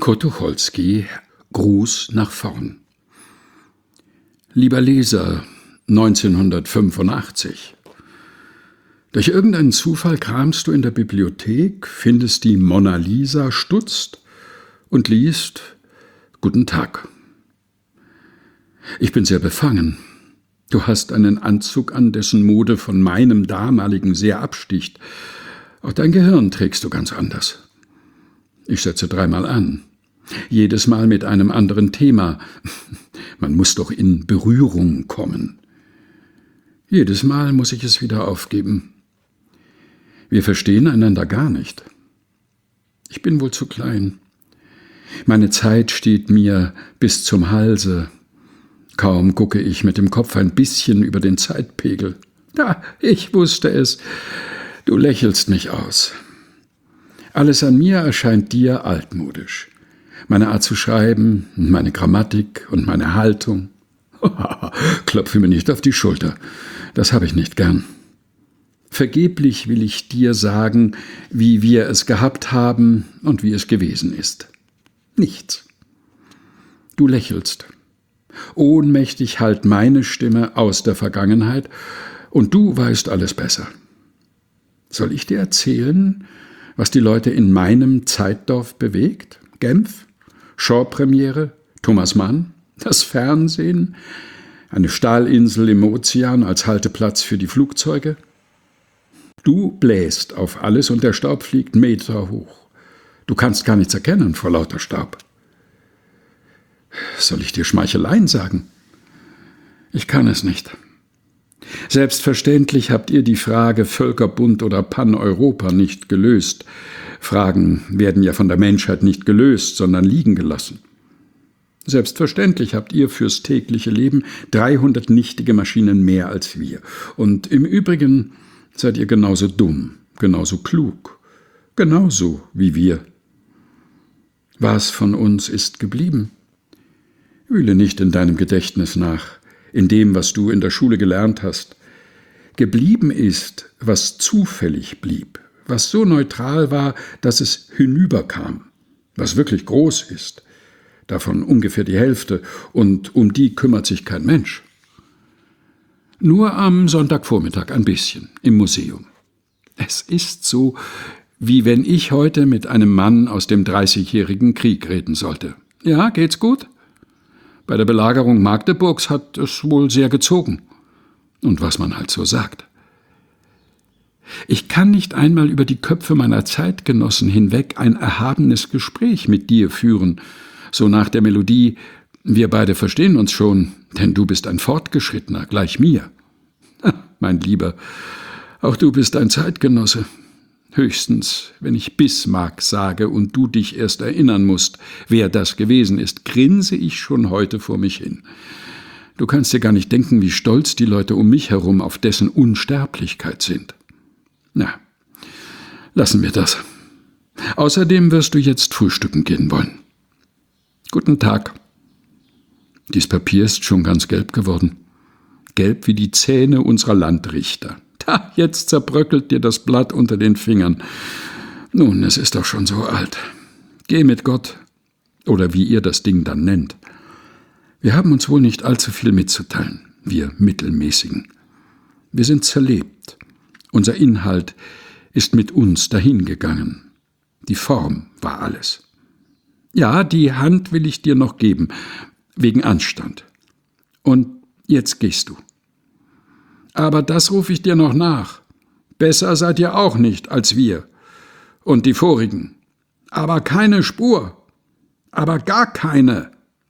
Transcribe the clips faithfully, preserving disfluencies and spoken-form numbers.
Kurt Tucholsky, Gruß nach vorn. Lieber Leser, neunzehnhundertfünfundachtzig. Durch irgendeinen Zufall kramst du in der Bibliothek, findest die Mona Lisa, stutzt und liest: Guten Tag. Ich bin sehr befangen. Du hast einen Anzug an, dessen Mode von meinem damaligen sehr absticht. Auch dein Gehirn trägst du ganz anders. Ich setze dreimal an. Jedes Mal mit einem anderen Thema. Man muss doch in Berührung kommen. Jedes Mal muss ich es wieder aufgeben. Wir verstehen einander gar nicht. Ich bin wohl zu klein. Meine Zeit steht mir bis zum Halse. Kaum gucke ich mit dem Kopf ein bisschen über den Zeitpegel. Da, ich wusste es. Du lächelst mich aus. Alles an mir erscheint dir altmodisch. Meine Art zu schreiben, meine Grammatik und meine Haltung. Klopfe mir nicht auf die Schulter. Das habe ich nicht gern. Vergeblich will ich dir sagen, wie wir es gehabt haben und wie es gewesen ist. Nichts. Du lächelst. Ohnmächtig hallt meine Stimme aus der Vergangenheit und du weißt alles besser. Soll ich dir erzählen, was die Leute in meinem Zeitdorf bewegt? Genf? Shaw-Premiere? Thomas Mann? Das Fernsehen? Eine Stahlinsel im Ozean als Halteplatz für die Flugzeuge? Du bläst auf alles und der Staub fliegt Meter hoch. Du kannst gar nichts erkennen vor lauter Staub. Soll ich dir Schmeicheleien sagen? Ich kann es nicht. Selbstverständlich habt ihr die Frage Völkerbund oder Pan-Europa nicht gelöst. Fragen werden ja von der Menschheit nicht gelöst, sondern liegen gelassen. Selbstverständlich habt ihr fürs tägliche Leben dreihundert nichtige Maschinen mehr als wir. Und im Übrigen seid ihr genauso dumm, genauso klug, genauso wie wir. Was von uns ist geblieben? Wühle nicht in deinem Gedächtnis nach, in dem, was du in der Schule gelernt hast. Geblieben ist, was zufällig blieb, was so neutral war, dass es hinüberkam, was wirklich groß ist, davon ungefähr die Hälfte, und um die kümmert sich kein Mensch. Nur am Sonntagvormittag ein bisschen, im Museum. Es ist so, wie wenn ich heute mit einem Mann aus dem Dreißigjährigen Krieg reden sollte. Ja, geht's gut? Bei der Belagerung Magdeburgs hat es wohl sehr gezogen. Und was man halt so sagt. Ich kann nicht einmal über die Köpfe meiner Zeitgenossen hinweg ein erhabenes Gespräch mit dir führen, so nach der Melodie: Wir beide verstehen uns schon, denn du bist ein Fortgeschrittener, gleich mir. Mein Lieber, auch du bist ein Zeitgenosse. Höchstens, wenn ich Bismarck sage und du dich erst erinnern musst, wer das gewesen ist, grinse ich schon heute vor mich hin. Du kannst dir gar nicht denken, wie stolz die Leute um mich herum auf dessen Unsterblichkeit sind. Na, lassen wir das. Außerdem wirst du jetzt frühstücken gehen wollen. Guten Tag. Dies Papier ist schon ganz gelb geworden. Gelb wie die Zähne unserer Landrichter. Da, jetzt zerbröckelt dir das Blatt unter den Fingern. Nun, es ist doch schon so alt. Geh mit Gott, oder wie ihr das Ding dann nennt. Wir haben uns wohl nicht allzu viel mitzuteilen, wir Mittelmäßigen. Wir sind zerlebt. Unser Inhalt ist mit uns dahingegangen. Die Form war alles. Ja, die Hand will ich dir noch geben, wegen Anstand. Und jetzt gehst du. Aber das rufe ich dir noch nach. Besser seid ihr auch nicht als wir und die vorigen. Aber keine Spur. Aber gar keine.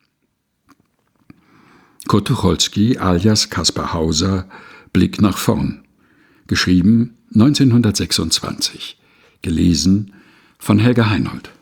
Kurt Tucholsky alias Kaspar Hauser, Blick nach vorn. Geschrieben neunzehnhundertsechsundzwanzig. Gelesen von Helga Heinold.